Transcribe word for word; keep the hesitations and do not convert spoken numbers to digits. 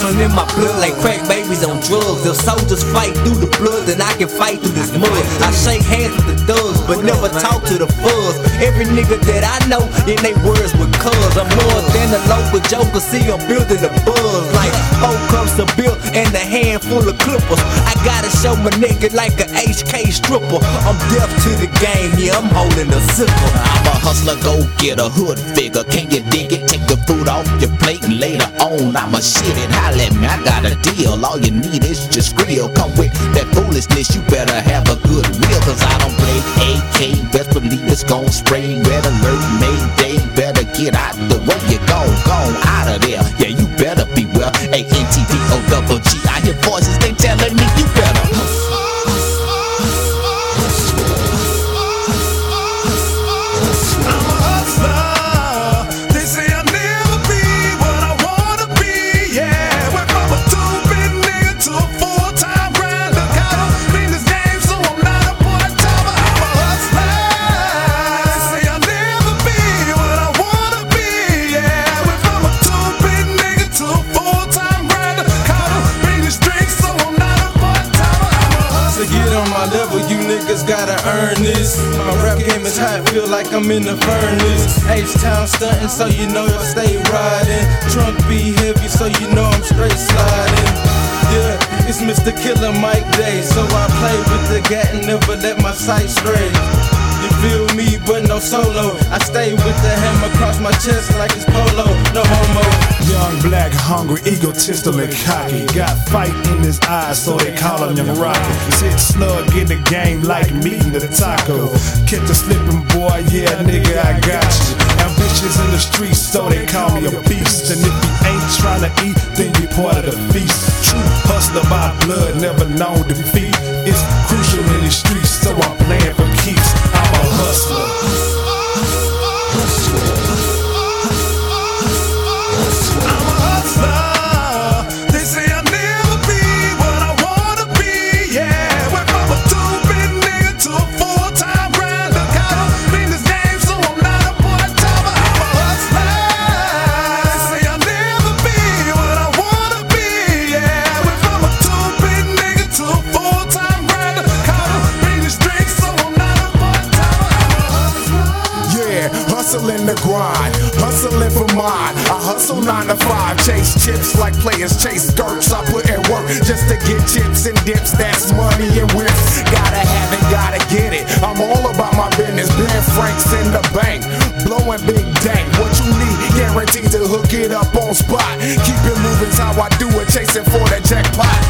hustling in my blood like crack babies on drugs. If soldiers fight through the blood, then I can fight through this mud. I shake hands with the thugs, but never talk to the fuzz. Every nigga that I know, in they words with cuz. I'm more than a local joker, see I'm building a buzz. Like four cups of beer and a handful of clippers. I gotta show my nigga like a H K stripper. I'm deaf to the game, yeah, I'm holding a sickle. I'm a hustler, go get a hood figure. Can you dig it? Take the food off your plate and later on I'ma shit it. Holla at me, I got a deal. All you need is just grill. Come with that foolishness, you better have a good will. Cause I don't play A K, best believe it's gon' spray. Red alert, Mayday, better get out the way. You gon' gone out of there. Yeah, you better beware. A N T D O double G, I hear voices, they telling me you better. You niggas gotta earn this. My rap game is hot, feel like I'm in the furnace. H-Town stuntin', so you know I stay riding. Trunk be heavy, so you know I'm straight sliding. Yeah, it's Mister Killer Mike Day, so I play with the gat and never let my sight stray. You feel me, but no solo. I stay with the hammer across my chest like it's polo, no homo. Young, black, hungry, egotistical and cocky. Got fight in his eyes, so they call him Young Rocky. Sit snug in the game like meeting the taco. Catch a slipping boy, yeah, nigga, I got you. Ambitious in the streets, so they call me a beast. And if you ain't trying to eat, then you part of the feast. True hustler by blood, never known defeat. It's crucial in the streets, so I'm playing for keeps. I'm a hustler. Hustling the grind, hustling for mine. I hustle nine to five, chase chips like players chase skirts. I put in work just to get chips and dips. That's money and whips. Gotta have it, gotta get it. I'm all about my business. Ben Frank's in the bank, blowing big dank. What you need, guaranteed to hook it up on spot. Keep it moving's how I do it, chasing for the jackpot.